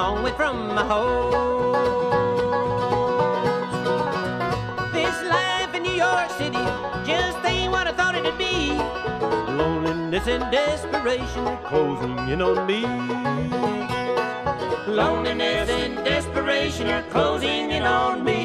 long way from my home. This life in New York City just ain't what I thought it'd be. Loneliness and desperation are closing in on me. Loneliness and desperation are closing in on me.